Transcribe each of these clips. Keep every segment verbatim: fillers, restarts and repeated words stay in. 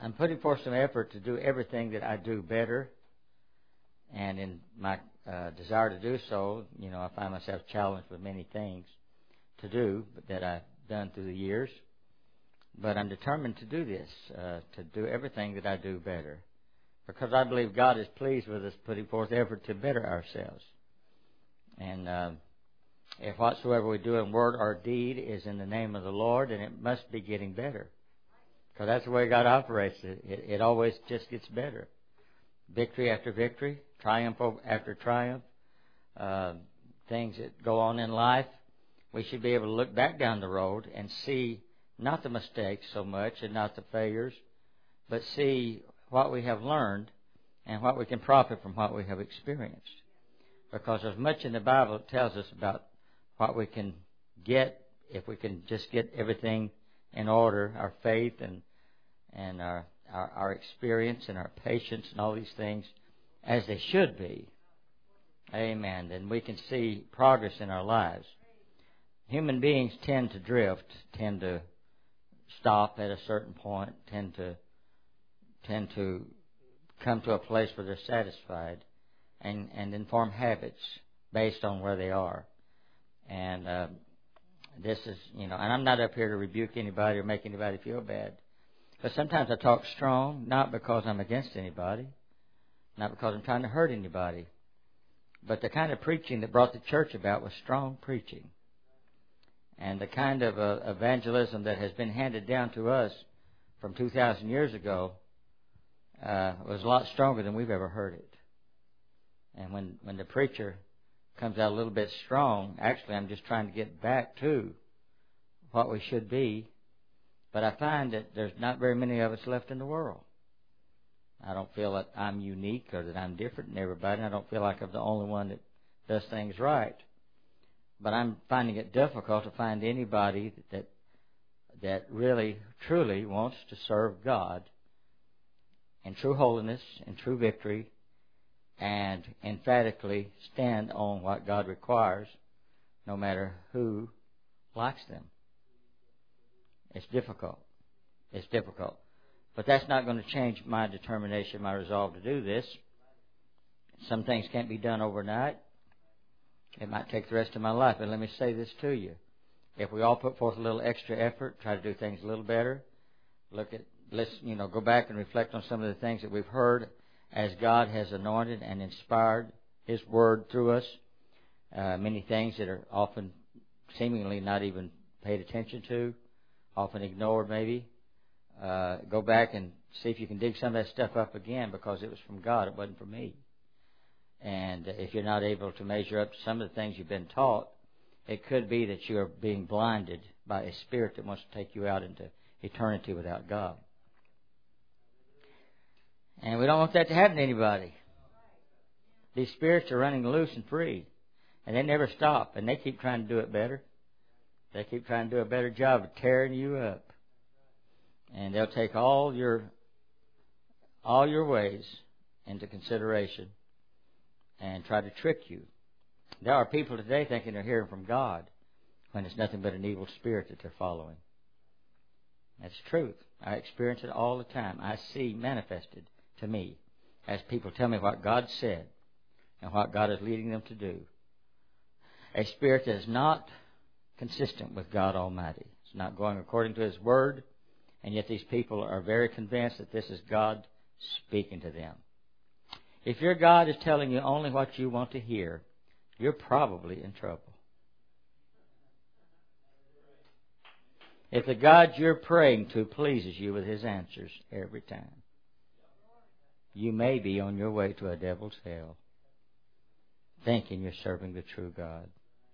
I'm putting forth some effort to do everything that I do better. And in my uh, desire to do so, you know, I find myself challenged with many things to do that I've done through the years. But I'm determined to do this, uh, to do everything that I do better. Because I believe God is pleased with us putting forth effort to better ourselves. And uh, if whatsoever we do in word or deed is in the name of the Lord, then it must be getting better. Because that's the way God operates. It, it, it always just gets better. Victory after victory, triumph after triumph, uh, things that go on in life. We should be able to look back down the road and see not the mistakes so much and not the failures, but see what we have learned and what we can profit from what we have experienced. Because there's much in the Bible that tells us about what we can get if we can just get everything in order, our faith and and our, our, our experience and our patience and all these things as they should be. Amen. Then we can see progress in our lives. Human beings tend to drift, tend to stop at a certain point, tend to tend to come to a place where they're satisfied and, and then form habits based on where they are. And uh, this is, you know, and I'm not up here to rebuke anybody or make anybody feel bad. But sometimes I talk strong, not because I'm against anybody, not because I'm trying to hurt anybody, but the kind of preaching that brought the church about was strong preaching. And the kind of uh, evangelism that has been handed down to us from two thousand years ago uh, was a lot stronger than we've ever heard it. And when, when the preacher comes out a little bit strong, actually I'm just trying to get back to what we should be. But I find that there's not very many of us left in the world. I don't feel that I'm unique or that I'm different than everybody. I don't feel like I'm the only one that does things right. But I'm finding it difficult to find anybody that that really, truly wants to serve God in true holiness, in true victory, and emphatically stand on what God requires, no matter who likes them. It's difficult. It's difficult. But that's not going to change my determination, my resolve to do this. Some things can't be done overnight. It might take the rest of my life. But let me say this to you. If we all put forth a little extra effort, try to do things a little better, look at, let's, you know, go back and reflect on some of the things that we've heard as God has anointed and inspired His Word through us. Uh, many things that are often seemingly not even paid attention to, often ignored maybe. Uh, go back and see if you can dig some of that stuff up again, because it was from God, it wasn't from me. And if you're not able to measure up to some of the things you've been taught, it could be that you are being blinded by a spirit that wants to take you out into eternity without God. And we don't want that to happen to anybody. These spirits are running loose and free, and they never stop, and they keep trying to do it better. They keep trying to do a better job of tearing you up. And they'll take all your all your ways into consideration and try to trick you. There are people today thinking they're hearing from God when it's nothing but an evil spirit that they're following. That's truth. I experience it all the time. I see manifested to me as people tell me what God said and what God is leading them to do. A spirit that is not consistent with God Almighty. It's not going according to His Word, and yet these people are very convinced that this is God speaking to them. If your God is telling you only what you want to hear, you're probably in trouble. If the God you're praying to pleases you with His answers every time, you may be on your way to a devil's hell, thinking you're serving the true God.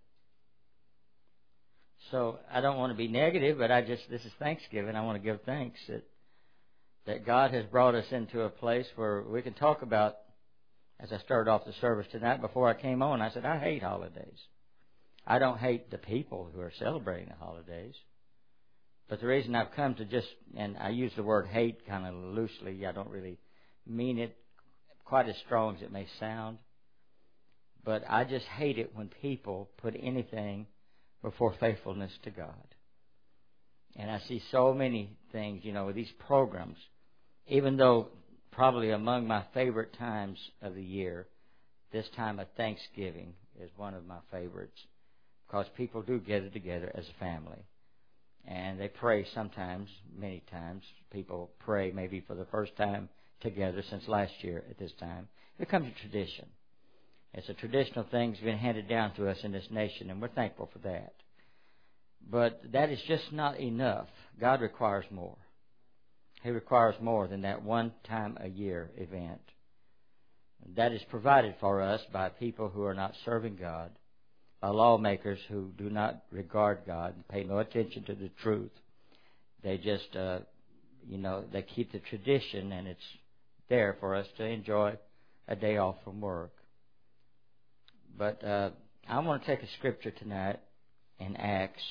So I don't want to be negative, but I just, this is Thanksgiving. I want to give thanks that that God has brought us into a place where we can talk about, as I started off the service tonight, before I came on, I said, I hate holidays. I don't hate the people who are celebrating the holidays. But the reason I've come to just, and I use the word hate kind of loosely, I don't really mean it quite as strong as it may sound, but I just hate it when people put anything before faithfulness to God. And I see so many things, you know, with these programs, even though probably among my favorite times of the year, this time of Thanksgiving is one of my favorites, because people do gather together as a family. And they pray sometimes, many times. People pray maybe for the first time together since last year at this time. It becomes a tradition. It's a traditional thing that's been handed down to us in this nation, and we're thankful for that. But that is just not enough. God requires more. He requires more than that one time a year event. That is provided for us by people who are not serving God, by lawmakers who do not regard God and pay no attention to the truth. They just, uh, you know, they keep the tradition, and it's there for us to enjoy a day off from work. But uh, I want to take a scripture tonight in Acts,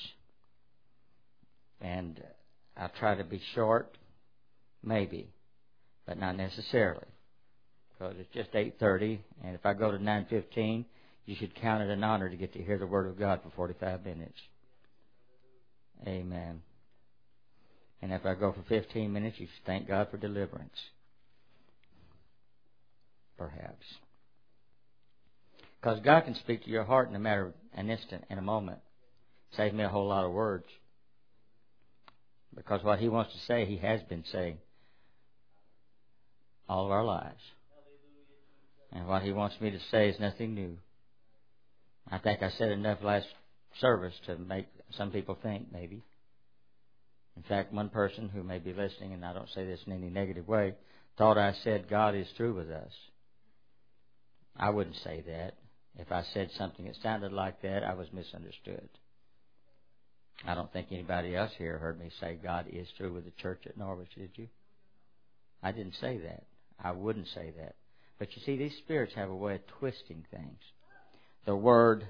and I'll try to be short, maybe, but not necessarily, because it's just eight thirty, and if I go to nine fifteen, you should count it an honor to get to hear the Word of God for forty-five minutes. Amen. And if I go for fifteen minutes, you should thank God for deliverance. Perhaps. Because God can speak to your heart in a matter of an instant, in a moment. Save me a whole lot of words. Because what He wants to say, He has been saying all of our lives. And what He wants me to say is nothing new. I think I said enough last service to make some people think, maybe. In fact, one person who may be listening, and I don't say this in any negative way, thought I said God is through with us. I wouldn't say that. If I said something that sounded like that, I was misunderstood. I don't think anybody else here heard me say God is through with the church at Norwich, did you? I didn't say that. I wouldn't say that. But you see, these spirits have a way of twisting things. The word,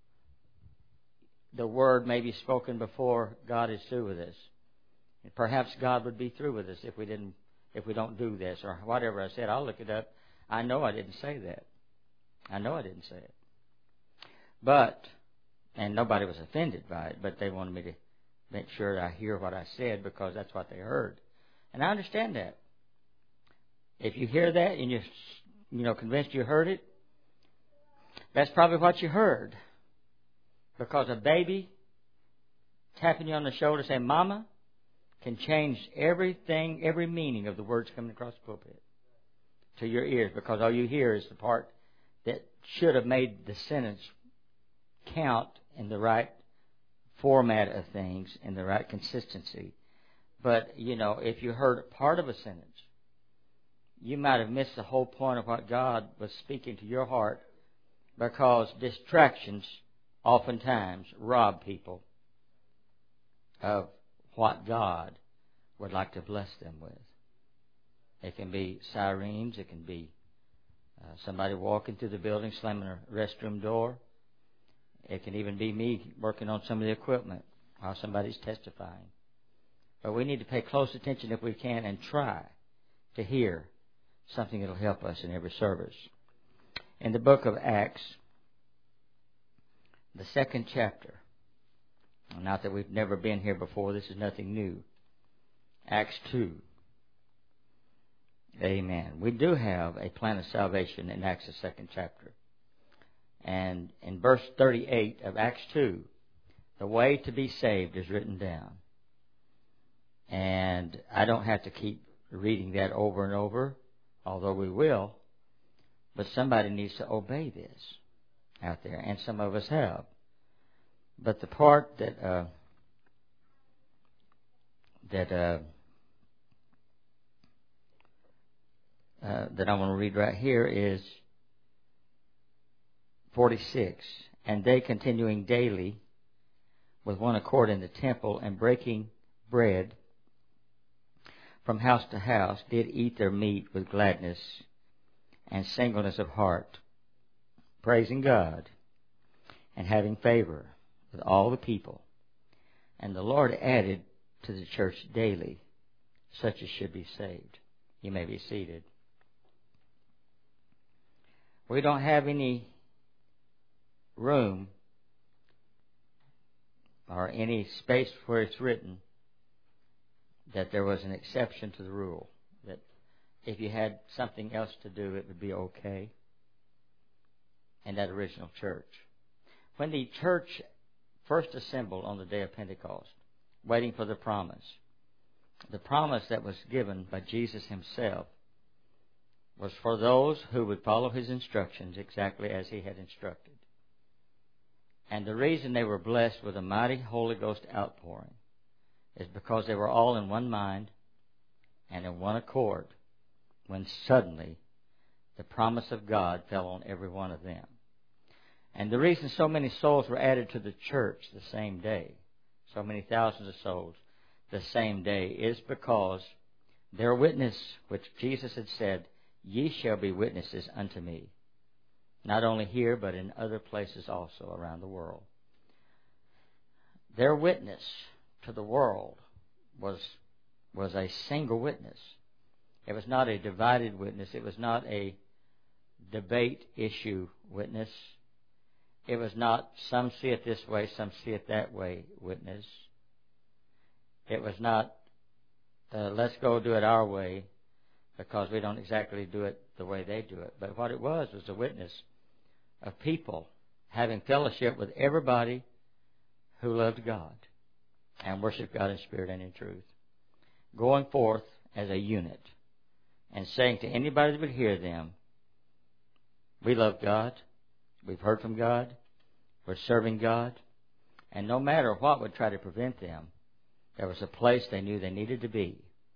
the word may be spoken before God is through with us. And perhaps God would be through with us if we didn't, if we don't do this or whatever I said. I'll look it up. I know I didn't say that. I know I didn't say it. But, and nobody was offended by it, but they wanted me to make sure I hear what I said because that's what they heard. And I understand that. If you hear that and you're, you know, convinced you heard it, that's probably what you heard. Because a baby tapping you on the shoulder saying, Mama, can change everything, every meaning of the words coming across the pulpit to your ears, because all you hear is the part that should have made the sentence count in the right format of things, in the right consistency. But, you know, if you heard part of a sentence, you might have missed the whole point of what God was speaking to your heart, because distractions oftentimes rob people of what God would like to bless them with. It can be sirens. It can be uh, somebody walking through the building, slamming a restroom door. It can even be me working on some of the equipment while somebody's testifying. But we need to pay close attention if we can and try to hear something that will help us in every service. In the book of Acts, the second chapter, not that we've never been here before, this is nothing new. Acts two. Amen. We do have a plan of salvation in Acts, the second chapter. And in verse thirty-eight of Acts two, the way to be saved is written down. And I don't have to keep reading that over and over, although we will. But somebody needs to obey this out there, and some of us have. But the part that uh, that uh, uh, that I want to read right here is forty-six. And they, continuing daily with one accord in the temple and breaking bread from house to house, did eat their meat with gladness and singleness of heart, praising God and having favor with all the people. And the Lord added to the church daily such as should be saved. You may be seated. We don't have any room or any space where it's written that there was an exception to the rule, that if you had something else to do, it would be okay in that original church. When the church first assembled on the day of Pentecost, waiting for the promise, the promise that was given by Jesus himself was for those who would follow his instructions exactly as he had instructed. And the reason they were blessed with a mighty Holy Ghost outpouring is because they were all in one mind and in one accord when suddenly the promise of God fell on every one of them. And the reason so many souls were added to the church the same day, so many thousands of souls the same day, is because their witness, which Jesus had said, "Ye shall be witnesses unto me," not only here but in other places also around the world. Their witness to the world was was a single witness. It was not a divided witness. It was not a debate issue witness. It was not some see it this way, some see it that way witness. It was not uh, let's go do it our way because we don't exactly do it the way they do it. But what it was was a witness of people having fellowship with everybody who loved God and worshiped God in spirit and in truth, going forth as a unit and saying to anybody that would hear them, we love God, we've heard from God, we're serving God, and no matter what would try to prevent them, there was a place they knew they needed to be,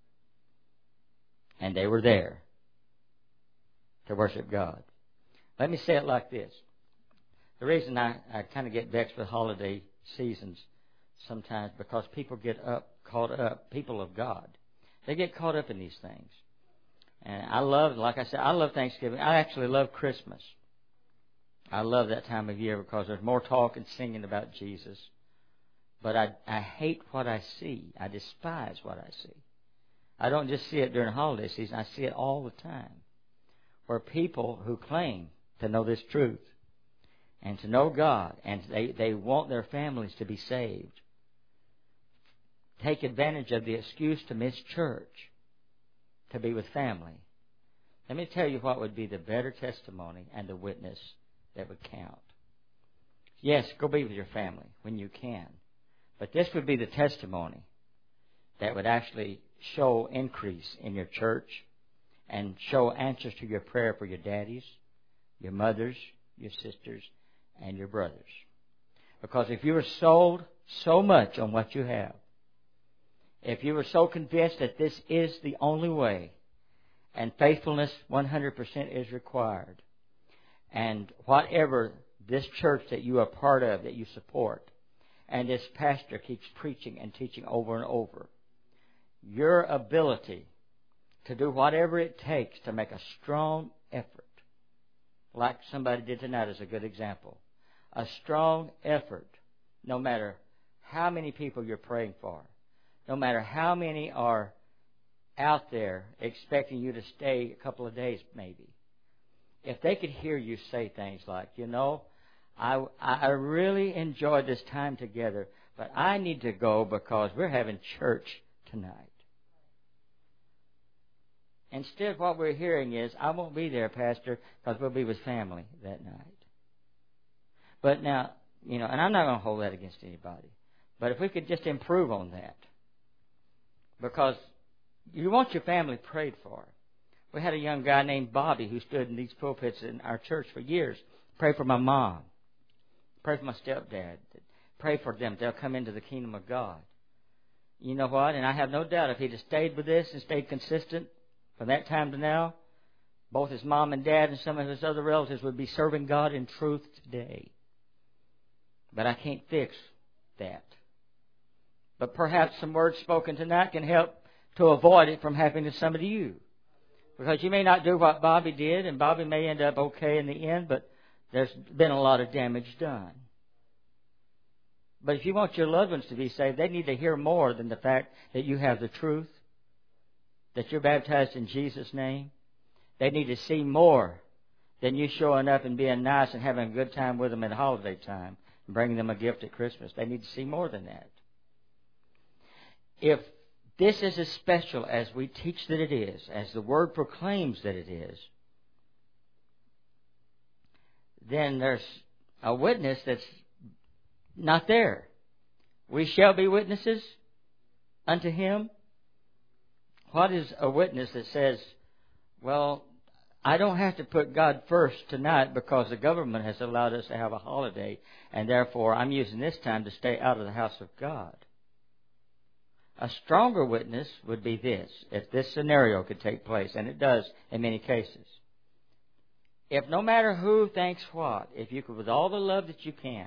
and they were there to worship God. Let me say it like this. The reason I, I kind of get vexed with holiday seasons sometimes because people get up, caught up, people of God. They get caught up in these things. And I love, like I said, I love Thanksgiving. I actually love Christmas. I love that time of year because there's more talk and singing about Jesus. But I, I hate what I see. I despise what I see. I don't just see it during holiday season. I see it all the time. Where people who claim to know this truth and to know God and they, they want their families to be saved take advantage of the excuse to miss church to be with family. Let me tell you what would be the better testimony and the witness that would count. Yes, go be with your family when you can. But this would be the testimony that would actually show increase in your church and show answers to your prayer for your daddies, your mothers, your sisters, and your brothers. Because if you were sold so much on what you have, if you were so convinced that this is the only way, and faithfulness one hundred percent is required, and whatever this church that you are part of, that you support, and this pastor keeps preaching and teaching over and over, your ability to do whatever it takes to make a strong effort, like somebody did tonight is a good example, a strong effort, no matter how many people you're praying for, no matter how many are out there expecting you to stay a couple of days maybe, if they could hear you say things like, you know, I, I really enjoyed this time together, but I need to go because we're having church tonight. Instead, what we're hearing is, I won't be there, Pastor, because we'll be with family that night. But now, you know, and I'm not going to hold that against anybody, but if we could just improve on that, because you want your family prayed for. We had a young guy named Bobby who stood in these pulpits in our church for years. Pray for my mom. Pray for my stepdad. Pray for them. They'll come into the kingdom of God. You know what? And I have no doubt if he'd have stayed with this and stayed consistent from that time to now, both his mom and dad and some of his other relatives would be serving God in truth today. But I can't fix that. But perhaps some words spoken tonight can help to avoid it from happening to somebody you. Because you may not do what Bobby did, and Bobby may end up okay in the end, but there's been a lot of damage done. But if you want your loved ones to be saved, they need to hear more than the fact that you have the truth, that you're baptized in Jesus' name. They need to see more than you showing up and being nice and having a good time with them at holiday time and bringing them a gift at Christmas. They need to see more than that. If this is as special as we teach that it is, as the Word proclaims that it is, then there's a witness that's not there. We shall be witnesses unto Him. What is a witness that says, well, I don't have to put God first tonight because the government has allowed us to have a holiday, and therefore I'm using this time to stay out of the house of God? A stronger witness would be this, if this scenario could take place, and it does in many cases. If no matter who thinks what, if you could, with all the love that you can,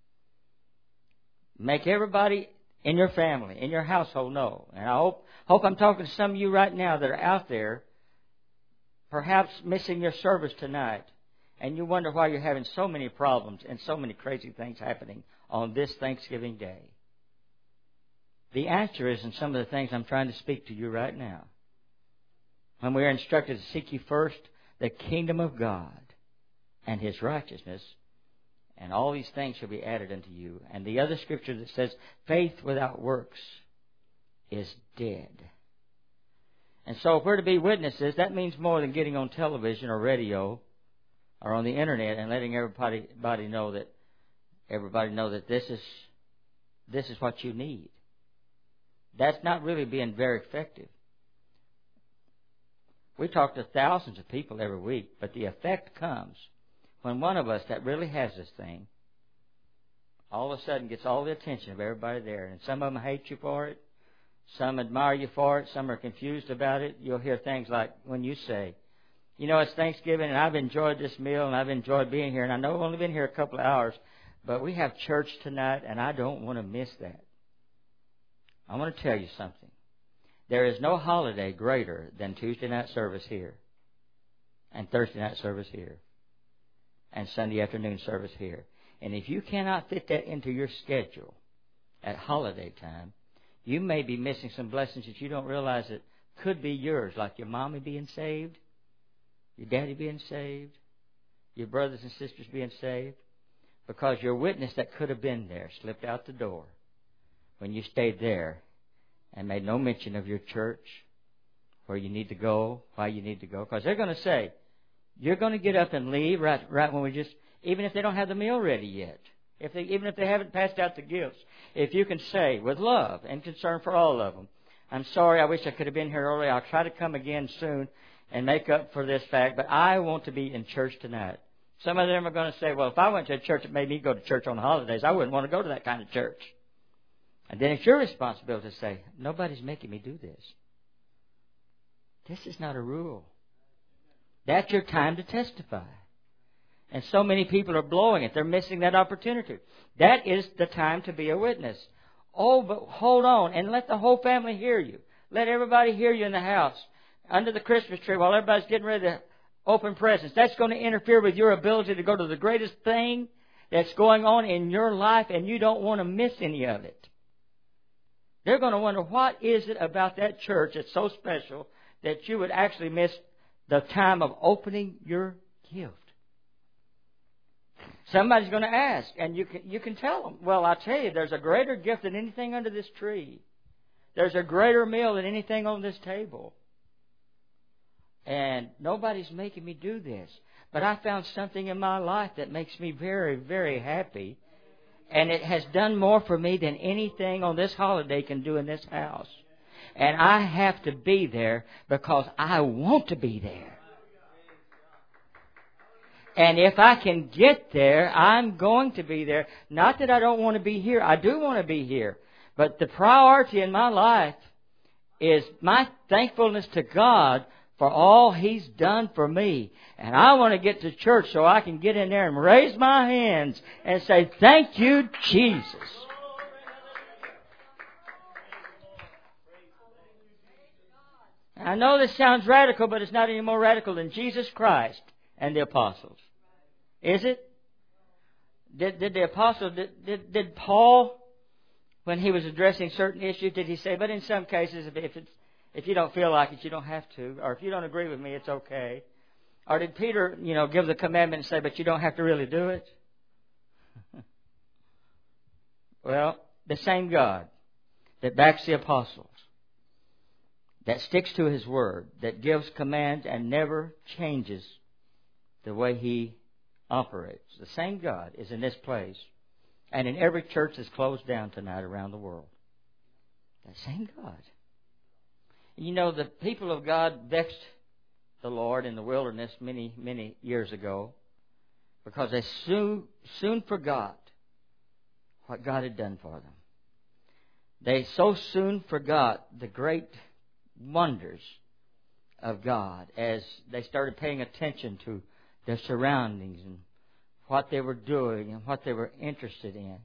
make everybody in your family, in your household know, and I hope, hope I'm talking to some of you right now that are out there, perhaps missing your service tonight, and you wonder why you're having so many problems and so many crazy things happening on this Thanksgiving Day. The answer is in some of the things I'm trying to speak to you right now. When we are instructed to seek ye first the kingdom of God and His righteousness, and all these things shall be added unto you. And the other scripture that says, faith without works is dead. And so if we're to be witnesses, that means more than getting on television or radio or on the internet and letting everybody, everybody know that everybody know that this is this is what you need. That's not really being very effective. We talk to thousands of people every week, but the effect comes when one of us that really has this thing all of a sudden gets all the attention of everybody there. And some of them hate you for it. Some admire you for it. Some are confused about it. You'll hear things like when you say, you know, it's Thanksgiving and I've enjoyed this meal and I've enjoyed being here. And I know I've only been here a couple of hours, but we have church tonight and I don't want to miss that. I want to tell you something. There is no holiday greater than Tuesday night service here, and Thursday night service here, and Sunday afternoon service here. And if you cannot fit that into your schedule at holiday time, you may be missing some blessings that you don't realize that could be yours, like your mommy being saved, your daddy being saved, your brothers and sisters being saved, because your witness that could have been there slipped out the door when you stayed there and made no mention of your church, where you need to go, why you need to go. Because they're going to say, you're going to get up and leave right right when we just, even if they don't have the meal ready yet, if they, even if they haven't passed out the gifts, if you can say with love and concern for all of them, I'm sorry, I wish I could have been here early. I'll try to come again soon and make up for this fact, but I want to be in church tonight. Some of them are going to say, well, if I went to a church that made me go to church on the holidays, I wouldn't want to go to that kind of church. And then it's your responsibility to say, nobody's making me do this. This is not a rule. That's your time to testify. And so many people are blowing it. They're missing that opportunity. That is the time to be a witness. Oh, but hold on and let the whole family hear you. Let everybody hear you in the house under the Christmas tree while everybody's getting ready to open presents. That's going to interfere with your ability to go to the greatest thing that's going on in your life, and you don't want to miss any of it. They're going to wonder, what is it about that church that's so special that you would actually miss the time of opening your gift? Somebody's going to ask, and you can, you can tell them, well, I tell you, there's a greater gift than anything under this tree. There's a greater meal than anything on this table. And nobody's making me do this. But I found something in my life that makes me very, very happy. And it has done more for me than anything on this holiday can do in this house. And I have to be there because I want to be there. And if I can get there, I'm going to be there. Not that I don't want to be here. I do want to be here. But the priority in my life is my thankfulness to God for all He's done for me. And I want to get to church so I can get in there and raise my hands and say, thank you, Jesus. I know this sounds radical, but it's not any more radical than Jesus Christ and the apostles. Is it? Did, did the apostles, did, did, did Paul, when he was addressing certain issues, did he say, but in some cases, if it's If you don't feel like it, you don't have to. Or if you don't agree with me, it's okay. Or did Peter, you know, give the commandment and say, but you don't have to really do it? Well, the same God that backs the apostles that sticks to His Word, that gives commands and never changes the way He operates. The same God is in this place and in every church that's closed down tonight around the world. That same God. You know, the people of God vexed the Lord in the wilderness many, many years ago because they soon, soon forgot what God had done for them. They so soon forgot the great wonders of God as they started paying attention to their surroundings and what they were doing and what they were interested in.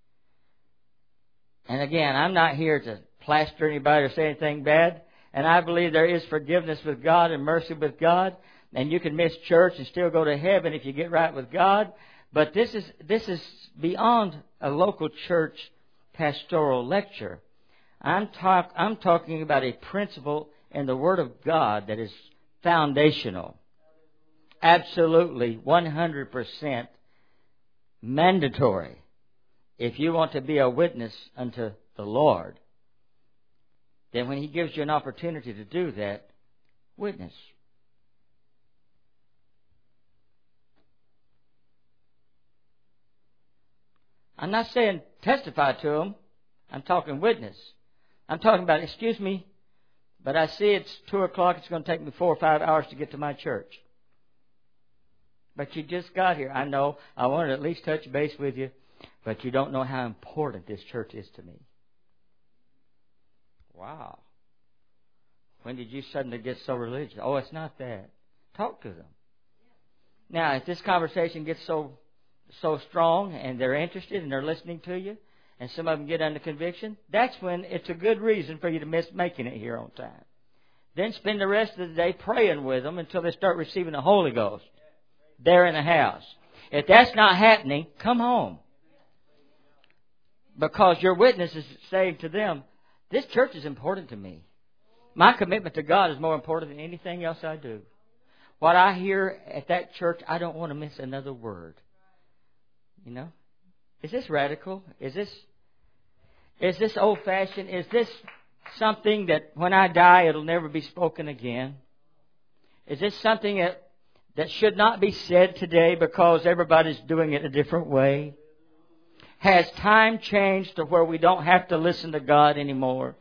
And again, I'm not here to plaster anybody or say anything bad. And I believe there is forgiveness with God and mercy with God. And you can miss church and still go to heaven if you get right with God. But this is this is beyond a local church pastoral lecture. I'm talk I'm talking about a principle in the Word of God that is foundational. Absolutely one hundred percent mandatory if you want to be a witness unto the Lord. Then when He gives you an opportunity to do that, witness. I'm not saying testify to Him. I'm talking witness. I'm talking about, excuse me, but I see it's two o'clock. It's going to take me four or five hours to get to my church. But you just got here. I know. I wanted to at least touch base with you. But you don't know how important this church is to me. Wow. When did you suddenly get so religious? Oh, it's not that. Talk to them. Now, if this conversation gets so so strong and they're interested and they're listening to you, and some of them get under conviction, that's when it's a good reason for you to miss making it here on time. Then spend the rest of the day praying with them until they start receiving the Holy Ghost there in the house. If that's not happening, come home. Because your witness is saying to them, this church is important to me. My commitment to God is more important than anything else I do. What I hear at that church, I don't want to miss another word. You know? Is this radical? Is this is this old-fashioned? Is this something that when I die it'll never be spoken again? Is this something that, that should not be said today because everybody's doing it a different way? Has time changed to where we don't have to listen to God anymore?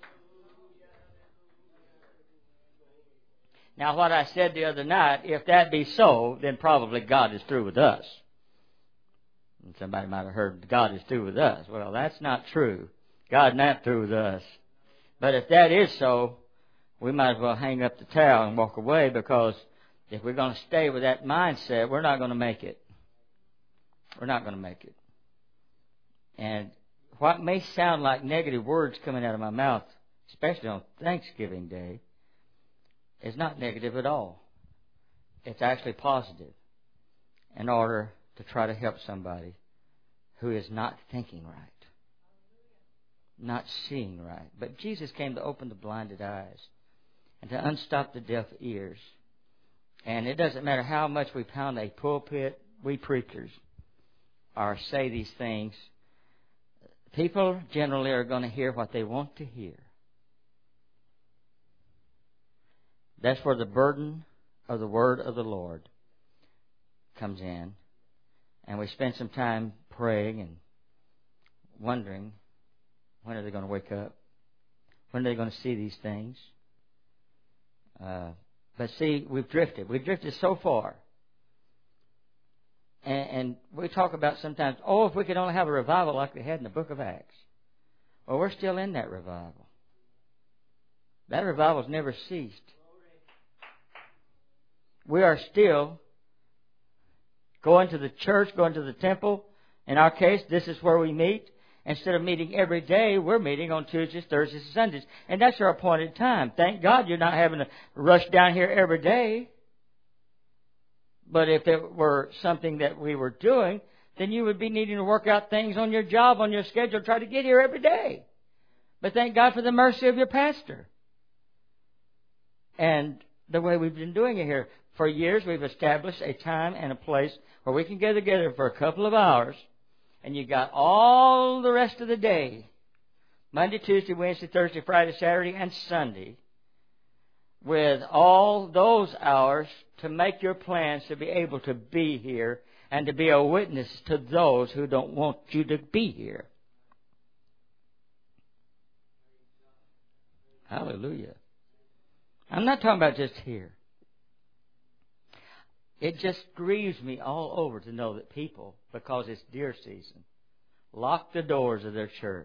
Now, what I said the other night, if that be so, then probably God is through with us. And somebody might have heard God is through with us. Well, that's not true. God's not through with us. But if that is so, we might as well hang up the towel and walk away, because if we're going to stay with that mindset, we're not going to make it. We're not going to make it. And what may sound like negative words coming out of my mouth, especially on Thanksgiving Day, is not negative at all. It's actually positive in order to try to help somebody who is not thinking right, not seeing right. But Jesus came to open the blinded eyes and to unstop the deaf ears. And it doesn't matter how much we pound a pulpit, we preachers, or say these things, people generally are going to hear what they want to hear. That's where the burden of the word of the Lord comes in. And we spend some time praying and wondering, when are they going to wake up? When are they going to see these things? Uh, but see, we've drifted. We've drifted so far. And, and we talk about sometimes, oh, if we could only have a revival like they had in the book of Acts. Well, we're still in that revival. That revival's never ceased. We are still going to the church, going to the temple. In our case, this is where we meet. Instead of meeting every day, we're meeting on Tuesdays, Thursdays, and Sundays. And that's our appointed time. Thank God you're not having to rush down here every day. But if it were something that we were doing, then you would be needing to work out things on your job, on your schedule, try to get here every day. But thank God for the mercy of your pastor. And the way we've been doing it here. For years, we've established a time and a place where we can get together for a couple of hours, and you got all the rest of the day, Monday, Tuesday, Wednesday, Thursday, Friday, Saturday, and Sunday, with all those hours to make your plans to be able to be here and to be a witness to those who don't want you to be here. Hallelujah. I'm not talking about just here. It just grieves me all over to know that people, because it's deer season, lock the doors of their church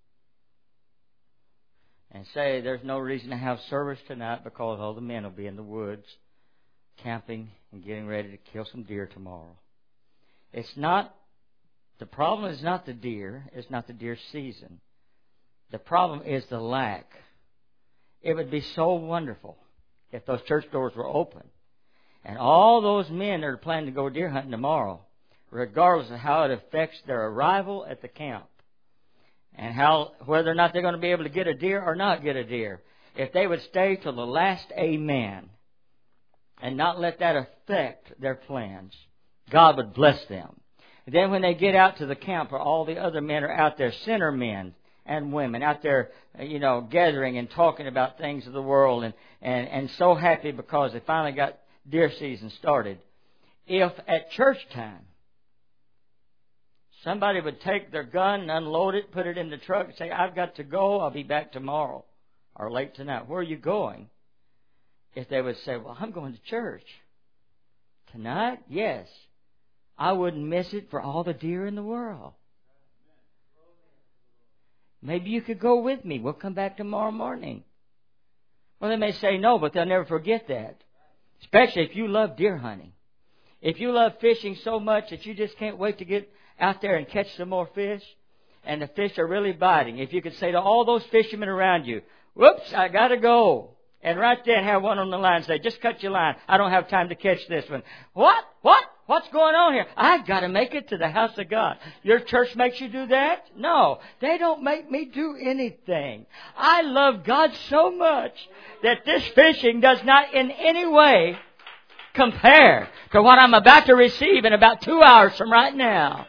and say there's no reason to have service tonight because all the men will be in the woods camping and getting ready to kill some deer tomorrow. It's not, the problem is not the deer, it's not the deer season. The problem is the lack. It would be so wonderful if those church doors were open and all those men that are planning to go deer hunting tomorrow, regardless of how it affects their arrival at the camp and how whether or not they're going to be able to get a deer or not get a deer, if they would stay till the last amen and not let that affect their plans, God would bless them. And then when they get out to the camp where all the other men are out there, sinner men and women, out there, you know, gathering and talking about things of the world and, and, and so happy because they finally got deer season started. If at church time somebody would take their gun and unload it, put it in the truck and say, I've got to go, I'll be back tomorrow or late tonight. Where are you going? If they would say, well, I'm going to church. Tonight? Yes. I wouldn't miss it for all the deer in the world. Maybe you could go with me. We'll come back tomorrow morning. Well, they may say no, but they'll never forget that. Especially if you love deer hunting. If you love fishing so much that you just can't wait to get out there and catch some more fish, and the fish are really biting. If you could say to all those fishermen around you, whoops, I got to go. And right then have one on the line say, just cut your line. I don't have time to catch this one. What? What? What's going on here? I've got to make it to the house of God. Your church makes you do that? No, they don't make me do anything. I love God so much that this fishing does not in any way compare to what I'm about to receive in about two hours from right now.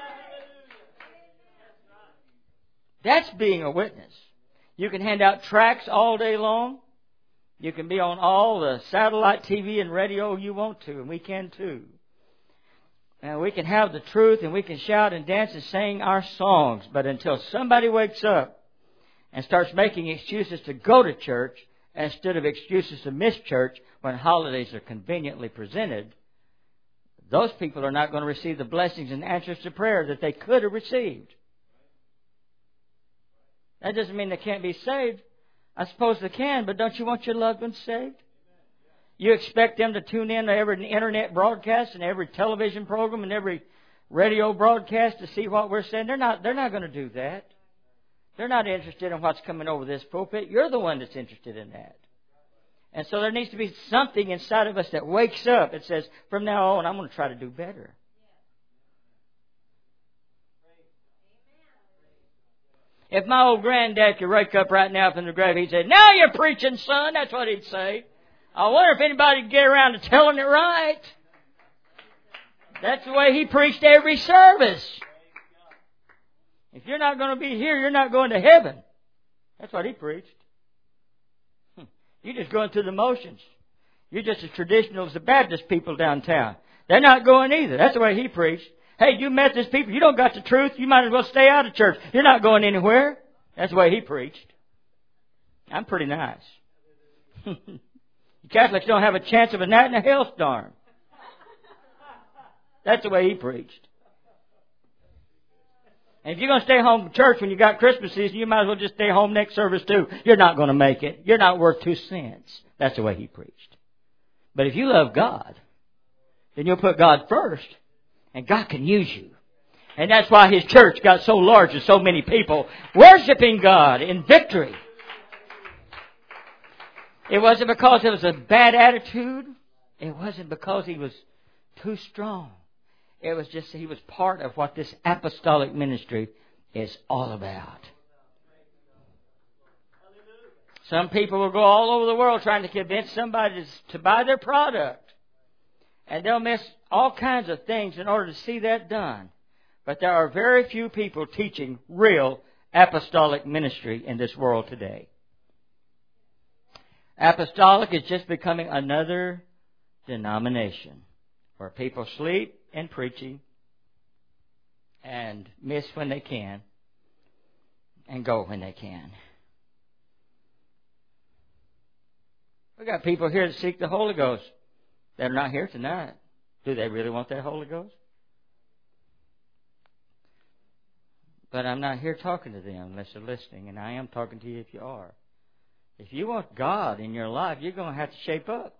That's being a witness. You can hand out tracts all day long. You can be on all the satellite T V and radio you want to, and we can too. And we can have the truth, and we can shout and dance and sing our songs. But until somebody wakes up and starts making excuses to go to church instead of excuses to miss church when holidays are conveniently presented, those people are not going to receive the blessings and answers to prayer that they could have received. That doesn't mean they can't be saved. I suppose they can, but don't you want your loved ones saved? You expect them to tune in to every internet broadcast and every television program and every radio broadcast to see what we're saying? They're not, they're not going to do that. They're not interested in what's coming over this pulpit. You're the one that's interested in that. And so there needs to be something inside of us that wakes up and says, from now on, I'm going to try to do better. If my old granddad could wake up right now from the grave, he'd say, now you're preaching, son. That's what he'd say. I wonder if anybody could get around to telling it right. That's the way he preached every service. If you're not going to be here, you're not going to heaven. That's what he preached. You're just going through the motions. You're just as traditional as the Baptist people downtown. They're not going either. That's the way he preached. Hey, you Methodist people, you don't got the truth. You might as well stay out of church. You're not going anywhere. That's the way he preached. I'm pretty nice. Catholics don't have a chance of a gnat in a hailstorm. That's the way he preached. And if you're going to stay home from church when you got Christmas season, you might as well just stay home next service too. You're not going to make it. You're not worth two cents. That's the way he preached. But if you love God, then you'll put God first, and God can use you. And that's why His church got so large and so many people worshiping God in victory. It wasn't because it was a bad attitude. It wasn't because he was too strong. It was just he was part of what this apostolic ministry is all about. Some people will go all over the world trying to convince somebody to, to buy their product. And they'll miss all kinds of things in order to see that done. But there are very few people teaching real apostolic ministry in this world today. Apostolic is just becoming another denomination where people sleep in preaching and miss when they can and go when they can. We got people here that seek the Holy Ghost that are not here tonight. Do they really want that Holy Ghost? But I'm not here talking to them unless they're listening, and I am talking to you if you are. If you want God in your life, you're going to have to shape up.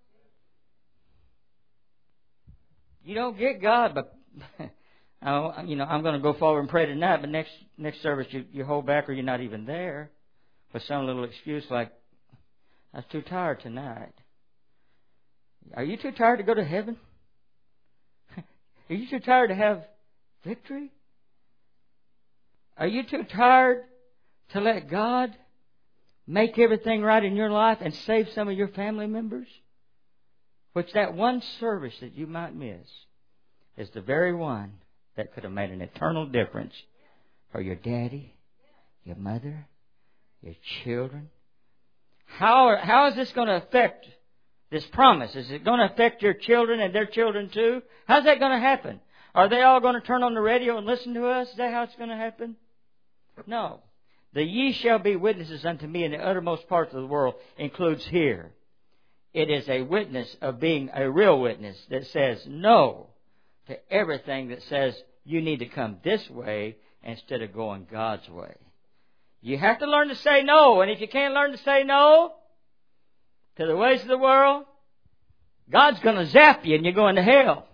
You don't get God, but you know I'm going to go forward and pray tonight. But next next service, you, you hold back, or you're not even there, with some little excuse like, "I was too tired tonight." Are you too tired to go to heaven? Are you too tired to have victory? Are you too tired to let God make everything right in your life and save some of your family members? Which that one service that you might miss is the very one that could have made an eternal difference for your daddy, your mother, your children. How are, how is this going to affect this promise? Is it going to affect your children and their children too? How's that going to happen? Are they all going to turn on the radio and listen to us? Is that how it's going to happen? No. The ye shall be witnesses unto me in the uttermost parts of the world includes here. It is a witness of being a real witness that says no to everything that says you need to come this way instead of going God's way. You have to learn to say no. And if you can't learn to say no to the ways of the world, God's going to zap you and you're going to hell.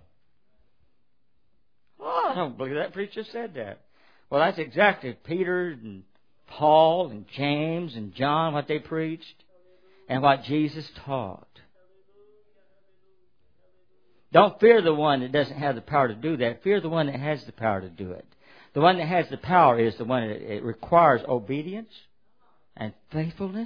Oh, I don't believe that preacher said that. Well, that's exactly Peter and Paul and James and John, what they preached and what Jesus taught. Don't fear the one that doesn't have the power to do that. Fear the one that has the power to do it. The one that has the power is the one that it requires obedience and faithfulness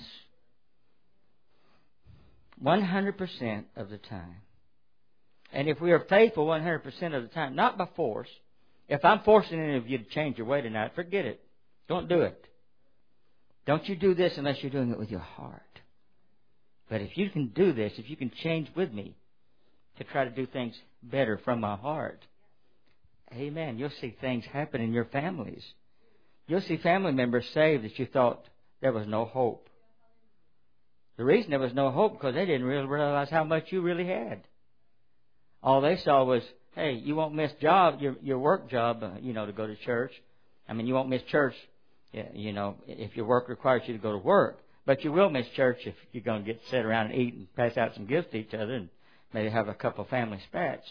one hundred percent of the time. And if we are faithful one hundred percent of the time, not by force. If I'm forcing any of you to change your way tonight, forget it. Don't do it. Don't you do this unless you're doing it with your heart. But if you can do this, if you can change with me to try to do things better from my heart, amen, you'll see things happen in your families. You'll see family members saved that you thought there was no hope. The reason there was no hope because they didn't really realize how much you really had. All they saw was, hey, you won't miss job, your your work job, uh, you know, to go to church. I mean, you won't miss church, you know, if your work requires you to go to work. But you will miss church if you're going to get sit around and eat and pass out some gifts to each other and maybe have a couple of family spats.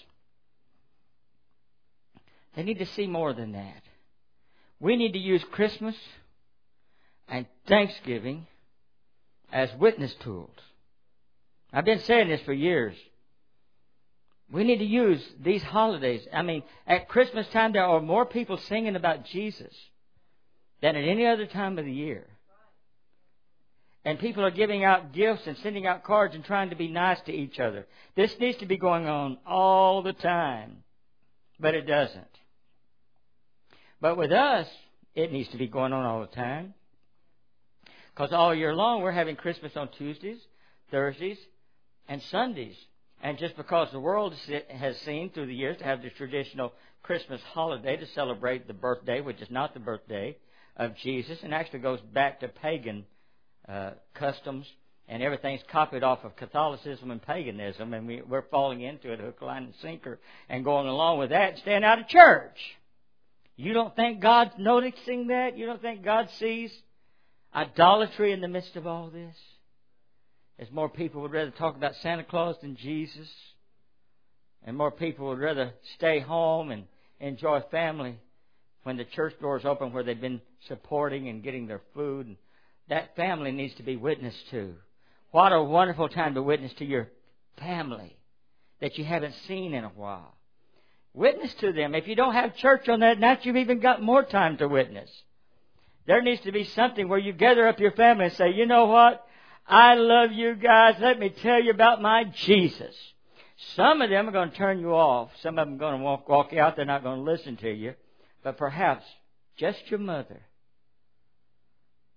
They need to see more than that. We need to use Christmas and Thanksgiving as witness tools. I've been saying this for years. We need to use these holidays. I mean, at Christmas time, there are more people singing about Jesus than at any other time of the year. And people are giving out gifts and sending out cards and trying to be nice to each other. This needs to be going on all the time. But it doesn't. But with us, it needs to be going on all the time. Because all year long, we're having Christmas on Tuesdays, Thursdays, and Sundays. And just because the world has seen through the years to have the traditional Christmas holiday to celebrate the birthday, which is not the birthday of Jesus, and actually goes back to pagan uh, customs, and everything's copied off of Catholicism and paganism, and we, we're falling into it hook, line, and sinker, and going along with that and staying out of church. You don't think God's noticing that? You don't think God sees idolatry in the midst of all this? As more people would rather talk about Santa Claus than Jesus. And more people would rather stay home and enjoy family when the church doors open where they've been supporting and getting their food. And that family needs to be witnessed to. What a wonderful time to witness to your family that you haven't seen in a while. Witness to them. If you don't have church on that night, you've even got more time to witness. There needs to be something where you gather up your family and say, you know what? I love you guys. Let me tell you about my Jesus. Some of them are going to turn you off. Some of them are going to walk, walk out. They're not going to listen to you. But perhaps just your mother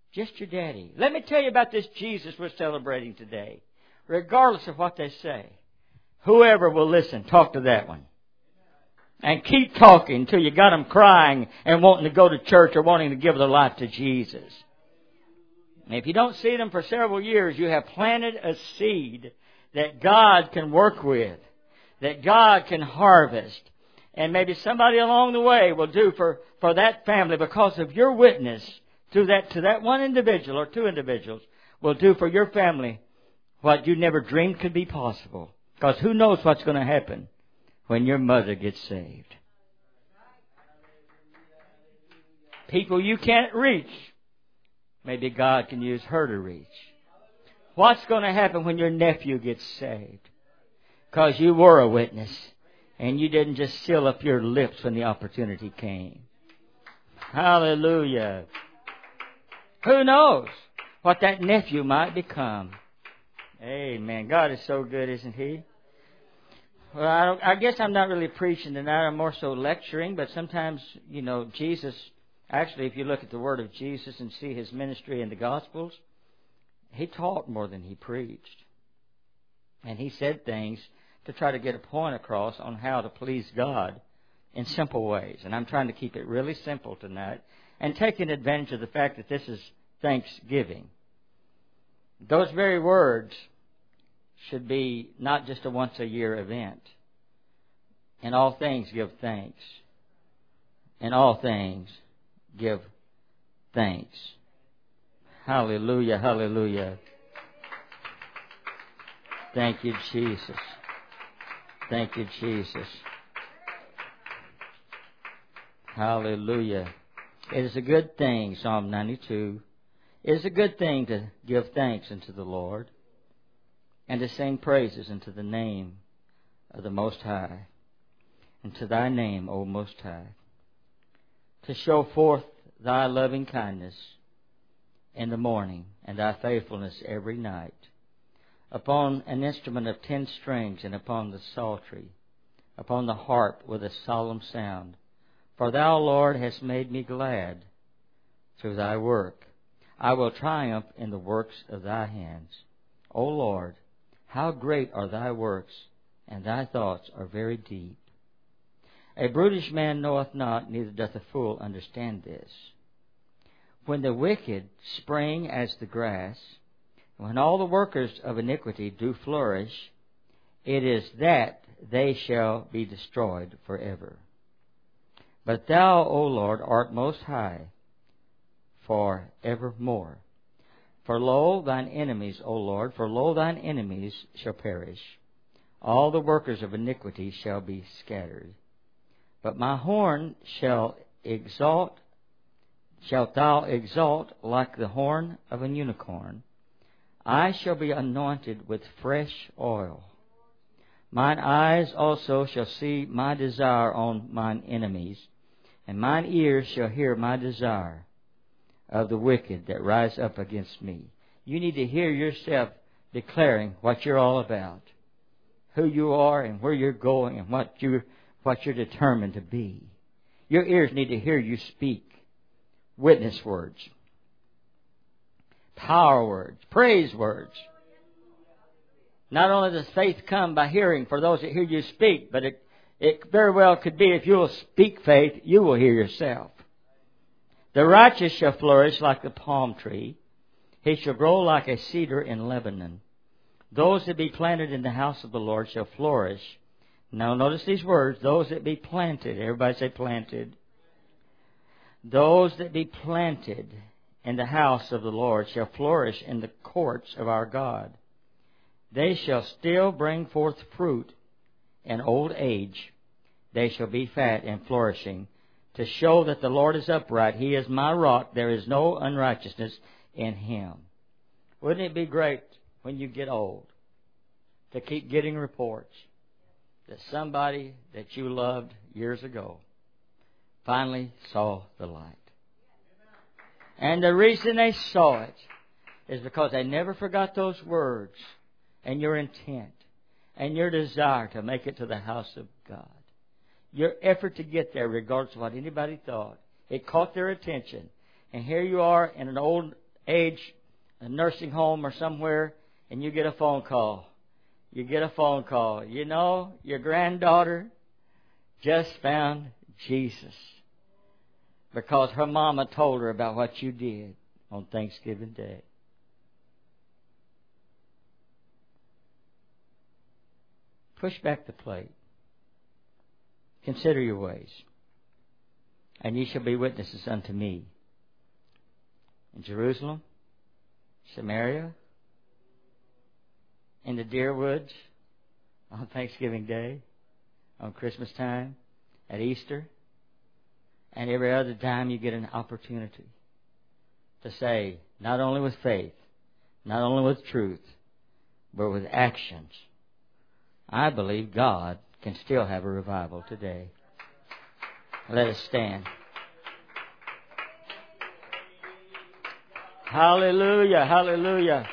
Just your daddy. Let me tell you about this Jesus we're celebrating today. Regardless of what they say, whoever will listen, talk to that one. And keep talking until you got them crying and wanting to go to church or wanting to give their life to Jesus. And if you don't see them for several years, you have planted a seed that God can work with, that God can harvest. And maybe somebody along the way will do for, for that family because of your witness to that, to that one individual or two individuals will do for your family what you never dreamed could be possible. Because who knows what's going to happen when your mother gets saved. People you can't reach, maybe God can use her to reach. What's going to happen when your nephew gets saved? Because you were a witness and you didn't just seal up your lips when the opportunity came. Hallelujah. Who knows what that nephew might become? Amen. God is so good, isn't He? Well, I, don't, I guess I'm not really preaching tonight. I'm more so lecturing. But sometimes, you know, Jesus, actually, if you look at the Word of Jesus and see His ministry in the Gospels, He taught more than He preached. And He said things to try to get a point across on how to please God in simple ways. And I'm trying to keep it really simple tonight and taking advantage of the fact that this is Thanksgiving. Those very words should be not just a once-a-year event. In all things, give thanks. In all things, give thanks. Hallelujah, hallelujah. Thank you, Jesus. Thank you, Jesus. Hallelujah. It is a good thing, Psalm ninety-two. It is a good thing to give thanks unto the Lord and to sing praises unto the name of the Most High, and to Thy name, O Most High, to show forth Thy loving kindness in the morning and Thy faithfulness every night, upon an instrument of ten strings and upon the psaltery, upon the harp with a solemn sound. For Thou, Lord, hast made me glad through Thy work. I will triumph in the works of Thy hands. O Lord, how great are Thy works, and Thy thoughts are very deep. A brutish man knoweth not, neither doth a fool understand this. When the wicked spring as the grass, when all the workers of iniquity do flourish, it is that they shall be destroyed forever. But Thou, O Lord, art most high for evermore. For lo, Thine enemies, O Lord, for lo, Thine enemies shall perish. All the workers of iniquity shall be scattered. But my horn shall exalt, shalt Thou exalt like the horn of an unicorn. I shall be anointed with fresh oil. Mine eyes also shall see my desire on mine enemies, and mine ears shall hear my desire of the wicked that rise up against me. You need to hear yourself declaring what you're all about, who you are and where you're going and what you're, what you're determined to be. Your ears need to hear you speak witness words, power words, praise words. Not only does faith come by hearing for those that hear you speak, but it, it very well could be if you will speak faith, you will hear yourself. The righteous shall flourish like the palm tree. He shall grow like a cedar in Lebanon. Those that be planted in the house of the Lord shall flourish. Now notice these words, those that be planted. Everybody say planted. Those that be planted in the house of the Lord shall flourish in the courts of our God. They shall still bring forth fruit in old age. They shall be fat and flourishing, to show that the Lord is upright. He is my rock. There is no unrighteousness in Him. Wouldn't it be great when you get old to keep getting reports that somebody that you loved years ago finally saw the light? And the reason they saw it is because they never forgot those words and your intent and your desire to make it to the house of God. Your effort to get there, regardless of what anybody thought. It caught their attention. And here you are in an old age, a nursing home or somewhere, and you get a phone call. You get a phone call. You know, your granddaughter just found Jesus because her mama told her about what you did on Thanksgiving Day. Push back the plate. Consider your ways. And ye shall be witnesses unto me in Jerusalem, Samaria, in the deer woods, on Thanksgiving Day, on Christmas time, at Easter, and every other time you get an opportunity to say, not only with faith, not only with truth, but with actions, I believe God can still have a revival today. Let us stand. Hallelujah, hallelujah.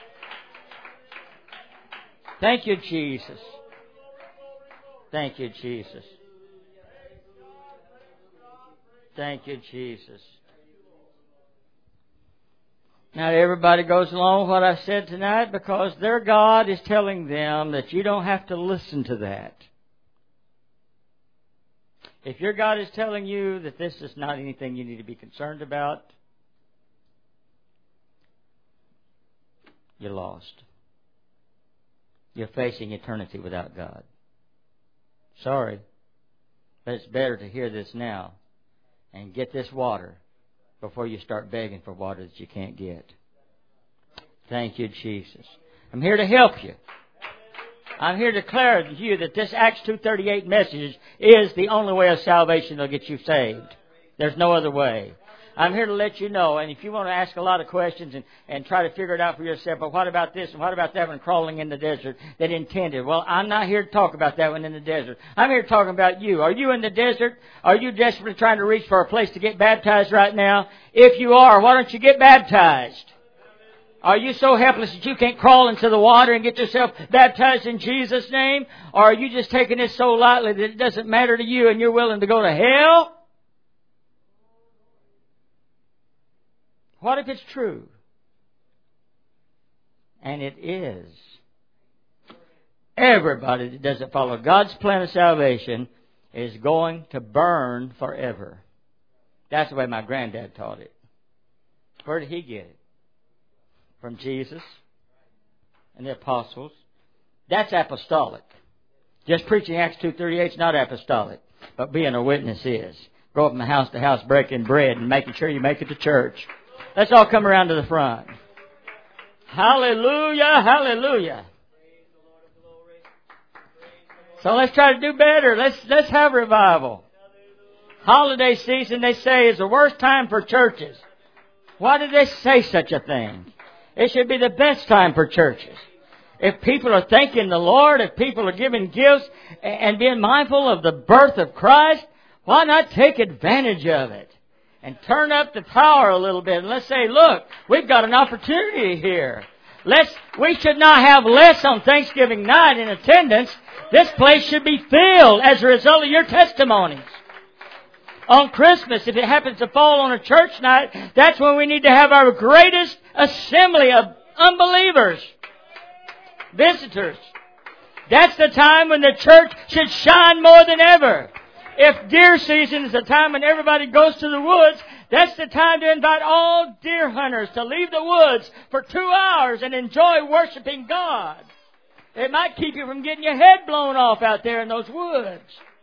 Thank you, Jesus. Thank you, Jesus. Thank you, Jesus. Now everybody goes along with what I said tonight because their God is telling them that you don't have to listen to that. If your God is telling you that this is not anything you need to be concerned about, you're lost. You're facing eternity without God. Sorry, but it's better to hear this now and get this water before you start begging for water that you can't get. Thank you, Jesus. I'm here to help you. I'm here to declare to you that this Acts two thirty-eight message is the only way of salvation that'll get you saved. There's no other way. I'm here to let you know, and if you want to ask a lot of questions and, and try to figure it out for yourself, but what about this and what about that one crawling in the desert that intended? Well, I'm not here to talk about that one in the desert. I'm here to talk about you. Are you in the desert? Are you desperately trying to reach for a place to get baptized right now? If you are, why don't you get baptized? Are you so helpless that you can't crawl into the water and get yourself baptized in Jesus' name? Or are you just taking this so lightly that it doesn't matter to you and you're willing to go to hell? What if it's true? And it is. Everybody that doesn't follow God's plan of salvation is going to burn forever. That's the way my granddad taught it. Where did he get it? From Jesus and the apostles. That's apostolic. Just preaching Acts two thirty-eight is not apostolic. But being a witness is. Go from house to house breaking bread and making sure you make it to church. Let's all come around to the front. Hallelujah, hallelujah. So let's try to do better. Let's let's have revival. Holiday season, they say, is the worst time for churches. Why did they say such a thing? It should be the best time for churches. If people are thanking the Lord, if people are giving gifts and being mindful of the birth of Christ, why not take advantage of it? And turn up the power a little bit. And let's say, look, we've got an opportunity here. Let's, we should not have less on Thanksgiving night in attendance. This place should be filled as a result of your testimonies. On Christmas, if it happens to fall on a church night, that's when we need to have our greatest assembly of unbelievers, visitors. That's the time when the church should shine more than ever. If deer season is the time when everybody goes to the woods, that's the time to invite all deer hunters to leave the woods for two hours and enjoy worshiping God. It might keep you from getting your head blown off out there in those woods.